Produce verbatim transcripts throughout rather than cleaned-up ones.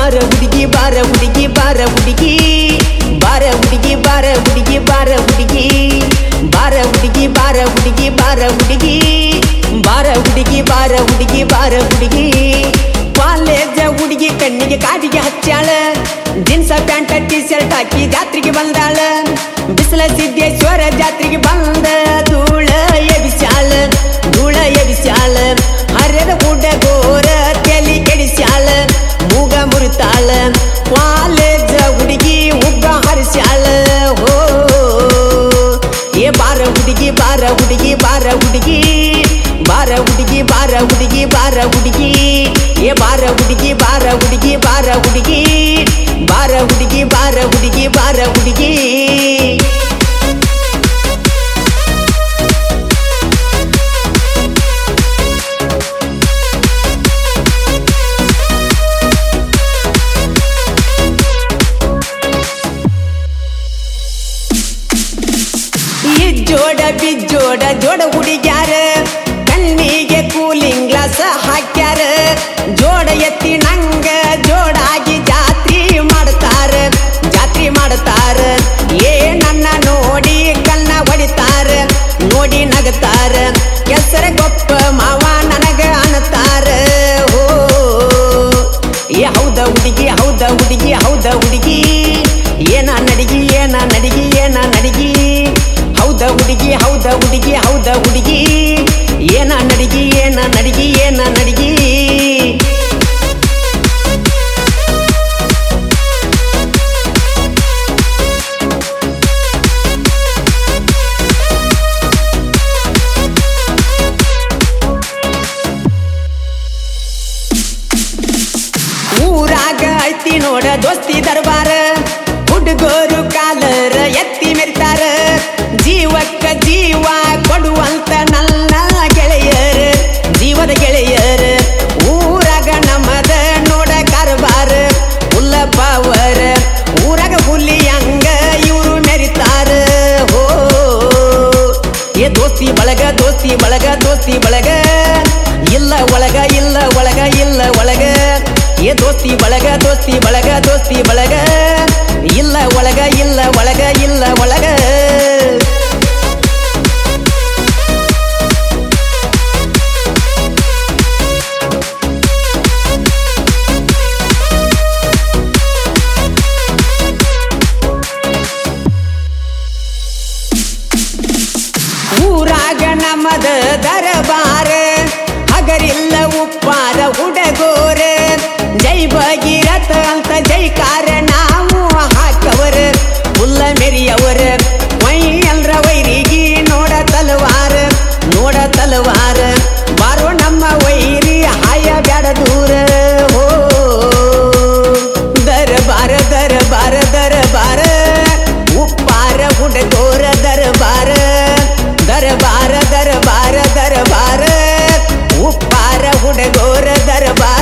ಬಾರ ಹುಡುಗಿ ಬಾರ ಹುಡುಗಿ ಬಾರ ಹುಡುಗಿ ಬಾರ ಹುಡುಗಿ ಬಾರ ಹುಡುಗಿ ಬಾರ ಹುಡುಗಿ ಬಾರ ಹುಡುಗಿ ಬಾರ ಹುಡುಗಿ ಬಾರ ಹುಡುಗಿ ಬಾರ ಹುಡುಗಿ ಬಾರ ಹುಡುಗಿ ಬಾರ ಹುಡುಗಿ ಕಾಲೇಜ ಹುಡುಗಿ ಕಣ್ಣಿಗೆ ಕಾಡಿಗೆ ಹಚ್ಚಾಳ ಜೀನ್ಸ ಪ್ಯಾಂಟ್ ಟಿ ಶರ್ಟ್ ಹಾಕಿ ಜಾತ್ರೆಗೆ ಬಂದಾಳ ಬಿಸಿಲ ಸಿದ್ದೇಶ್ವರ ಜಾತ್ರೆಗೆ ಬಂದ ಧೂಳ ಎಬಿಸ್ಯಾಳ ಧೂಳ ಎಬಿಸ್ಯಾಳ ಹರಿದ ಹುಡುಗೋರ ತಲಿ ಕೆಡಿಸ್ಯಾಳ ಮೂಗ ಮುರಿತಾಳ ಕಾಲೇಜ ಹುಡುಗಿ ಉಗ್ಗ ಹರಿಸ್ಯಾಳ ಹೋ ಏ ಬಾರ ಹುಡುಗಿ ಬಾರ ಹುಡುಗಿ ಬಾರ ಹುಡುಗಿ ಬಾರ ಹುಡುಗಿ ಬಾರ ಹುಡುಗಿ ಬಾರ ಹುಡುಗಿ ಏ ಬಾರ ಹುಡುಗಿ ಬಾರ ಹುಡುಗಿ ಬಾರ ಹುಡುಗಿ ಬಾರ ಹುಡುಗಿ ಬಾರ ಹುಡುಗಿ ಬಾರ ಹುಡುಗಿ ಜೋಡ ಬಿಜೋಡ ಜೋಡ ಹುಡುಗ್ಯಾರ ಕಣ್ಣಿಗೆ ಕೂಲಿಂಗ್ ಗ್ಲಾಸ್ ಹಾಕ್ಯಾರ ಜೋಡ ಎತ್ತಿ ನಂಗ ಜೋಡಾಗಿ ಜಾತ್ರಿ ಮಾಡ್ತಾರ ಜಾತ್ರಿ ಮಾಡ್ತಾರ ಏ ನನ್ನ ನೋಡಿ ಕಣ್ಣ ಹೊಡಿತಾರ ನೋಡಿ ನಗತಾರ ಹೆಸರ ಗೊಪ್ಪ ಮಾವ ನನಗ ಅನ್ನತಾರ ಓ ಏ ಹೌದ ಹುಡುಗಿ ಹೌದ ಹುಡುಗಿ ಹೌದ ಹುಡುಗಿ ಏನ ನಡಿಗಿ ಏನ ನಡಿಗಿ ಏನ ನಡಿಗಿ ಹೌದ ಹುಡುಗಿ ಹೌದ ಹುಡುಗಿ ಹೌದ ಹುಡುಗಿ ಏನ ನಡಿಗಿ ಏನ ನಡಿಗಿ ಏನ ನಡಿಗಿ ಊರಾಗ ಐತಿ ನೋಡ ದೋಸ್ತಿ ದರ್ಬಾರ ಹುಡುಗರು ಕಾಲರ ಎತ್ತಿ ಮೆರಿತಾರ ಜೀವಕ್ಕ ಜೀವ ಕೊಡುವಂತ ನನ್ನ ಗೆಳೆಯರ ಜೀವದ ಗೆಳೆಯರ ಊರಾಗ ನಮ್ಮದ ನೋಡ ಕಾರಬಾರ ಹುಲ್ಲ ಪಾವರ ಊರಾಗ ಹುಲಿ ಹಂಗ ಇವರು ಮೆರಿತಾರ ಹೋ ಏ ದೋಸ್ತಿ ಬಳಗ ದೋಸ್ತಿ ಬಳಗ ದೋಸ್ತಿ ಬಳಗ ಇಲ್ಲ ಒಳಗ ಇಲ್ಲ ಒಳಗ ಇಲ್ಲ ಒಳಗ ಏ ದೋಸ್ತಿ ಬಳಗ ದೋಸ್ತಿ ಬಳಗ ದೋಸ್ತಿ ಬಳಗ ಇಲ್ಲ ಒಳಗ ಇಲ್ಲ ಒಳಗ ಇಲ್ಲ ಒಳಗ ಊರಾಗ ನಮ್ಮದ ದರಬಾರ ಹಗರಿಲ್ಲ ಉಪ್ಪಾರ ಹುಡುಗೋರ ಜೈ ಭಗೀರಥ ಅಂತ ಜೈಕಾರ ನಾವು ಹಾಕವರ ಹುಲ್ಲ ಮೆರಿಯವರ ಮೈ ಎಲ್ರ ವೈರಿಗೆ ನೋಡ ತಲವಾರ ನೋಡ ತಲವಾರ ಬಾರೋ ನಮ್ಮ ವೈರಿ ಹಾಯ ಬ್ಯಾಡ ದೂರ ಹೋ ದರಬಾರ ದರಬಾರ ದರಬಾರ ಉಪ್ಪಾರ ಹುಡುಗೋರ ದರಬಾರ ದರಬಾರ ದರಬಾರ ದರಬಾರ ಉಪ್ಪಾರ ಹುಡುಗೋರ ದರಬಾರ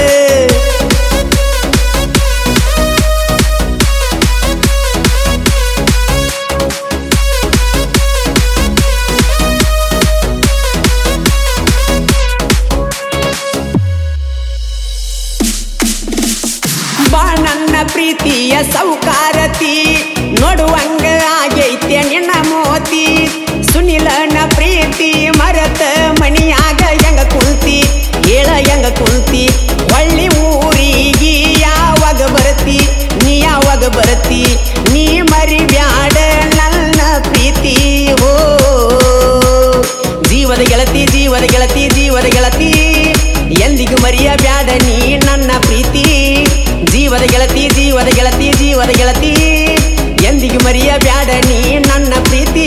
ನನ್ನ ಪ್ರೀತಿಯ ಸೌಕಾರತಿ ನೋಡುವಂಗ ಆಗೈತೆ ನಿನ್ನ ಮೋತಿ ಸುನಿಲನ ಪ್ರೀತಿ ಮರತ ಮಣಿಯಾಗ ಹೆಂಗ ಕುಂತಿ ಹೇಳ ಹೆಂಗ ಕುಂತಿ ಒಳ್ಳಿ ಊರಿಗೆ ಯಾವಾಗ ಬರತಿ ನೀ ಯಾವಾಗ ಬರತಿ ನೀ ಮರಿ ಬ್ಯಾಡ ನನ್ನ ಪ್ರೀತಿ ಹೋ ಜೀವದ ಗೆಳತಿ ಜೀವದ ಗೆಳತಿ ಜೀವದ ಗೆಳತಿ ಎಂದಿಗೂ ಮರಿಯ ಬ್ಯಾಡ ನೀ ನನ್ನ ಪ್ರೀತಿ ಜೀವದ ಗೆಳತಿ ಜೀವದ ಗೆಳತಿ ಜೀವದ ಗೆಳತಿ ಎಂದಿಗೂ ಮರಿಯ ಬ್ಯಾಡ ನೀ ನನ್ನ ಪ್ರೀತಿ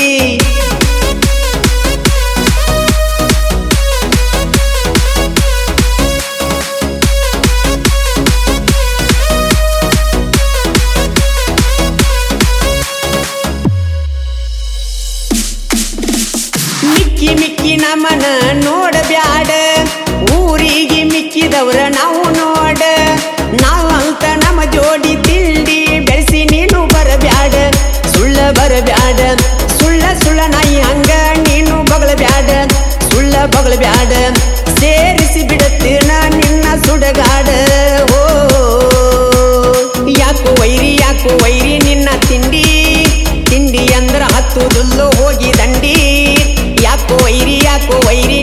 ಮಿಕ್ಕಿ ಮಿಕ್ಕಿ ನಮನ ನೋಡ ಬ್ಯಾಡ ಊರಿಗೆ ಮಿಕ್ಕಿದವ್ರ ನಾವು ನೋಡ ನಾವಂತ ನಮ್ಮ ಜೋಡಿ ತಿಂಡಿ ಬೆಳೆಸಿ ನೀನು ಬರಬ್ಯಾಡ ಸುಳ್ಳ ಬರಬ್ಯಾಡ ಸುಳ್ಳ ಸುಳ್ಳ ನಾಯಿ ಹಂಗ ನೀನು ಬಗಲ ಬ್ಯಾಡ ಸುಳ್ಳ ಬಗಲ ಬ್ಯಾಡ ಸೇರಿಸಿ ಬಿಡುತ್ತೇನ ನಿನ್ನ ಸುಡಗಾಡ ಓ ಯಾಕೋ ವೈರಿ